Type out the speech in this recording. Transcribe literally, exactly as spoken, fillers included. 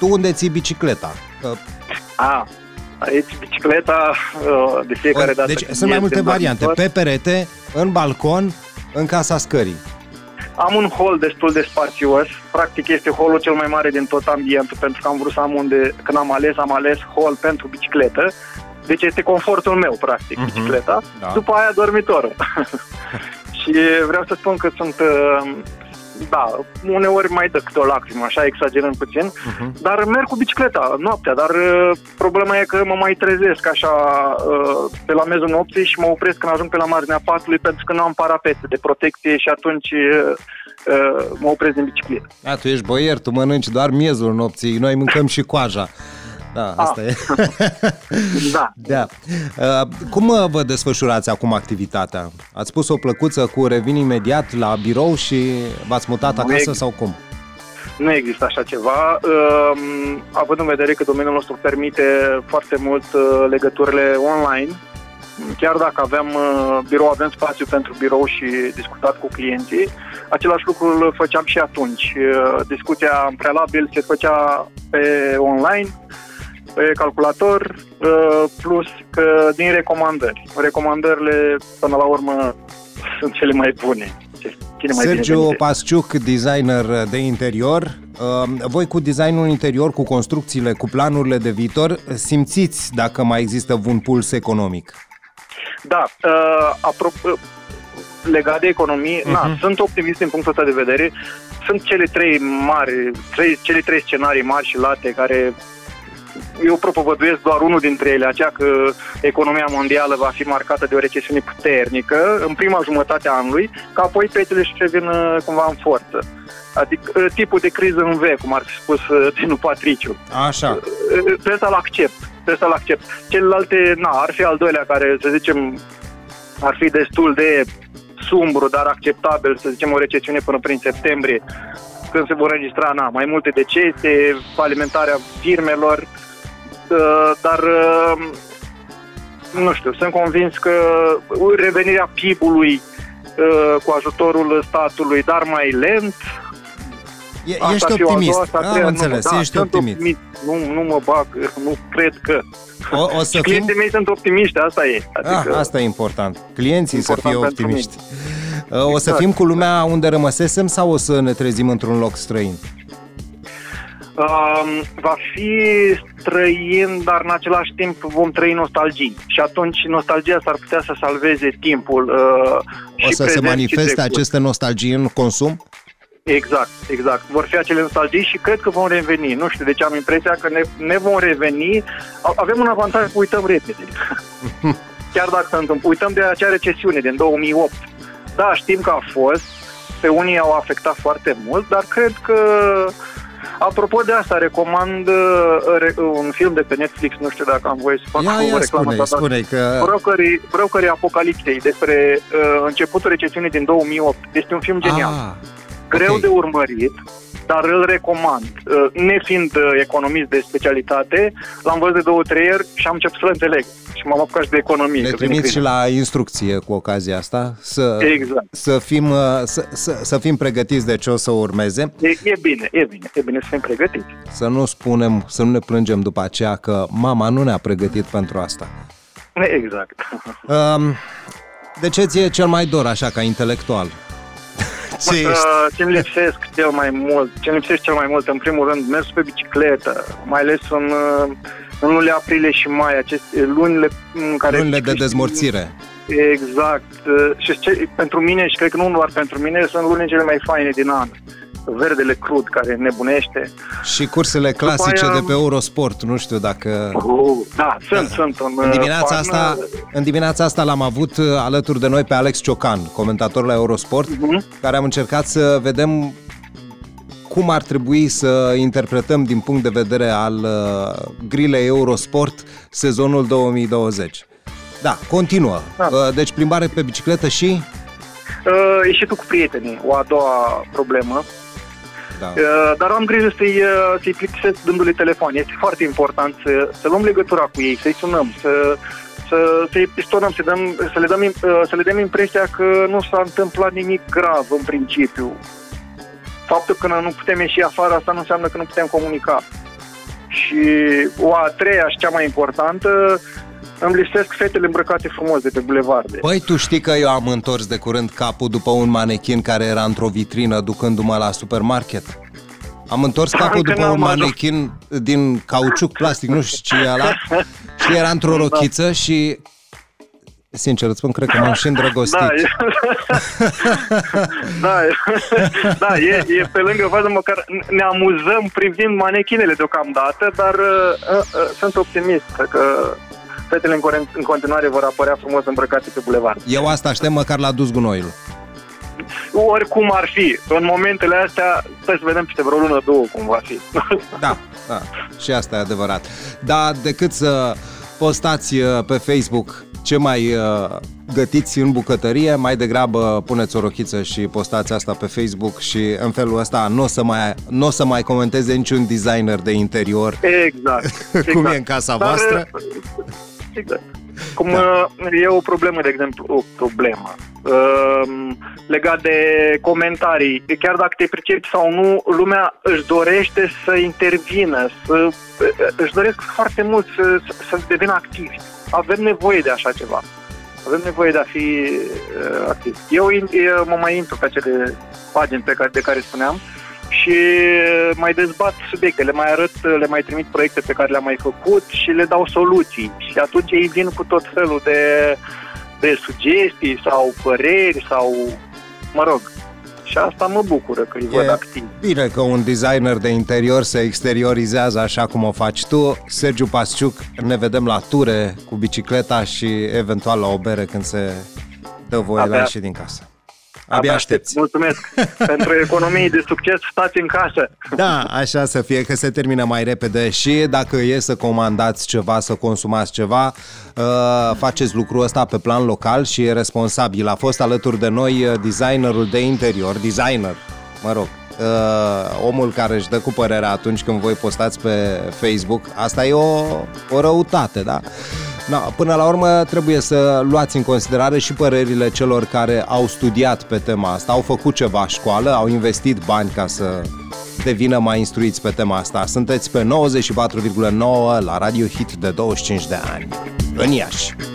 tu unde ții bicicleta? A, aici bicicleta de fiecare dată. Deci sunt mai multe variante. Pe perete, în balcon, în casa scării. Am un hol destul de spațios. Practic este holul cel mai mare din tot ambientul, pentru că am vrut să am unde, când am ales, am ales hol pentru bicicletă. Deci este confortul meu, practic, uh-huh. bicicleta. Da. După aia dormitorul. Și vreau să spun că sunt, da, uneori mai dă câte o lacrimă, așa exagerând puțin, uh-huh. dar merg cu bicicleta noaptea, dar problema e că mă mai trezesc așa pe la mezul nopții și mă opresc când ajung pe la marginea patului, pentru că nu am parapete de protecție și atunci mă opresc din bicicletă. A, tu ești boier, tu mănânci doar miezul nopții, noi mâncăm și coaja. Da, asta ah. e. Da. Da. Uh, cum vă desfășurați acum activitatea? Ați pus o plăcuță cu revin imediat la birou și v-ați mutat nu acasă ex- sau cum? Nu există așa ceva. Uh, având în vedere că domeniul nostru permite foarte mult uh, legăturile online, chiar dacă aveam uh, birou, avem spațiu pentru birou și discutat cu clienții, același lucru îl făceam și atunci. Uh, discuția în prealabil se făcea pe online, pe calculator, plus că din recomandări. Recomandările, până la urmă, sunt cele mai bune. Cele mai Sergiu Pasciuc, designer de interior. Voi cu designul interior, cu construcțiile, cu planurile de viitor, simțiți dacă mai există un puls economic? Da, apropo, legat de economie, uh-huh. na, sunt optimist din punctul ăsta de vedere. Sunt cele trei mari, trei, cele trei scenarii mari și late care eu propovăduiesc doar unul dintre ele, aceea că economia mondială va fi marcată de o recesiune puternică în prima jumătate a anului, ca apoi petele să revină cumva în forță. Adică tipul de criză în V, cum ar fi spus Tinu Patriciu. Așa. Pe ăsta l-accept. Pe ăsta l-accept. Celelalte, na, ar fi al doilea care, să zicem, ar fi destul de sumbru, dar acceptabil, să zicem, o recesiune până prin septembrie, când se vor înregistra, na, mai multe decese, falimentarea firmelor, dar nu știu, sunt convins că revenirea P I B-ului cu ajutorul statului, dar mai lent. E, ești optimist, doua, am înțeles, nu, ești da, optimist. optimist. Nu, nu mă bag, nu cred că. O, o să clienții fim... mei sunt optimiști, asta e. Adică... Ah, asta e important, clienții important să fie optimiști. Exact. O să fim cu lumea unde rămăsesem sau o să ne trezim într-un loc străin? Uh, va fi străin, dar în același timp vom trăi nostalgii. Și atunci nostalgia s-ar putea să salveze timpul. Uh, o să se manifeste aceste nostalgii în consum? Exact, exact. Vor fi acele nostalgii și cred că vom reveni. Nu știu, deci am impresia că ne, ne vom reveni. Avem un avantaj că uităm repede. Chiar dacă se întâmplă. Uităm de acea recesiune din două mii opt. Da, știm că a fost. Pe unii au afectat foarte mult, dar cred că... Apropo de asta, recomand uh, un film de pe Netflix, nu știu dacă am voie să fac ia, o ia, reclamă. Spune, spune că... Brokerii, Brokerii Apocalipsei, despre uh, începutul recesiunii din două mii opt. Este un film genial. Ah, greu okay. de urmărit, dar îl recomand. Uh, nefiind uh, economist de specialitate, l-am văzut de două, trei ori și am început să-l înțeleg. Și m-am apucat și de economie. Ne trimiți și la instrucție cu ocazia asta să, exact. să, fim, să, să, să fim pregătiți de ce o să urmeze. E, e bine, e bine, e bine să fim pregătiți. Să nu spunem, să nu ne plângem după aceea că mama nu ne-a pregătit pentru asta. Exact. Um, de ce ți-e cel mai dor așa ca intelectual? Ce uh, ce-mi lipsesc cel mai mult, ce-mi lipsesc cel mai mult, în primul rând, mersul pe bicicletă, mai ales în, în lunile aprilie și mai, aceste lunile în care... Lunile de dezmorțire. Exact. Și ce, pentru mine, și cred că nu doar pentru mine, sunt lunile cele mai faine din an. Verdele crud, care nebunește. Și cursele clasice aia... de pe Eurosport, nu știu dacă... Uh, da, sunt, da. sunt. În, în, dimineața asta, în dimineața asta l-am avut alături de noi pe Alex Ciocan, comentator la Eurosport, uh-huh. care am încercat să vedem cum ar trebui să interpretăm din punct de vedere al uh, grilei Eurosport sezonul două mii douăzeci. Da, continuă. Da. Uh, deci plimbare pe bicicletă și... Uh, ieșitul cu prietenii, o a doua problemă. Da. Uh, dar am grijă să-i, uh, să-i plictisesc dându-le telefon. Este foarte important să, să luăm legătura cu ei, să-i sunăm, să, să, să-i pistonăm, să, dăm, să, le dăm, uh, să le dăm impresia că nu s-a întâmplat nimic grav în principiu. Faptul că nu putem ieși afară, asta nu înseamnă că nu putem comunica. Și o a treia și cea mai importantă, îmi lipsesc fetele îmbrăcate frumos de pe bulevarde. Păi tu știi că eu am întors de curând capul după un manechin care era într-o vitrină ducându-mă la supermarket. Am întors capul după un manechin din cauciuc plastic, nu știu ce e ăla, și era într-o rochiță da. Și sincer îți spun, cred că m-am și îndrăgostit. Da, e, da, e, da e, e pe lângă fază, măcar ne amuzăm privind manechinele deocamdată, dar uh, uh, sunt optimist că fetele în, în continuare vor apărea frumos îmbrăcate pe bulevard. Eu asta aștept, măcar l-a dus gunoiul. Oricum ar fi. În momentele astea, stai să vedem peste vreo lună, două cum va fi. Da, da, și asta e adevărat. Dar decât să postați pe Facebook ce mai gătiți în bucătărie, mai degrabă puneți o rochiță și postați asta pe Facebook și în felul ăsta nu o să mai, n-o să mai comenteze niciun designer de interior. Exact. Cum exact. e în casa Dar, voastră. Exact. Cum da. E o problemă, de exemplu, o problemă uh, legat de comentarii. Chiar dacă te pricepi sau nu, lumea își dorește să intervină, să, își doresc foarte mult să, să devină activi. Avem nevoie de așa ceva. Avem nevoie de a fi uh, activi. Eu, eu mă mai intru pe acele pagini pe care, de care spuneam și mai dezbat subiecte, le mai arăt, le mai trimit proiecte pe care le-am mai făcut și le dau soluții. Și atunci ei vin cu tot felul de, de sugestii sau păreri sau, mă rog, și asta mă bucură că îi văd activ. Bine că un designer de interior se exteriorizează așa cum o faci tu. Sergiu Pasciuc, ne vedem la ture cu bicicleta și eventual la o bere când se dă voie la ieși din casă. Abia aștepți. Mulțumesc. Pentru economii de succes, stați în casă. Da, așa să fie, că se termină mai repede. Și dacă e să comandați ceva, să consumați ceva, uh, faceți lucrul ăsta pe plan local și e responsabil. A fost alături de noi designerul de interior, designer, mă rog, uh, omul care își dă cu părerea atunci când voi postați pe Facebook. Asta e o, o răutate, da? No, până la urmă trebuie să luați în considerare și părerile celor care au studiat pe tema asta, au făcut ceva școală, au investit bani ca să devină mai instruiți pe tema asta. Sunteți pe nouăzeci și patru virgulă nouă la Radio Hit de douăzeci și cinci de ani, în Iași.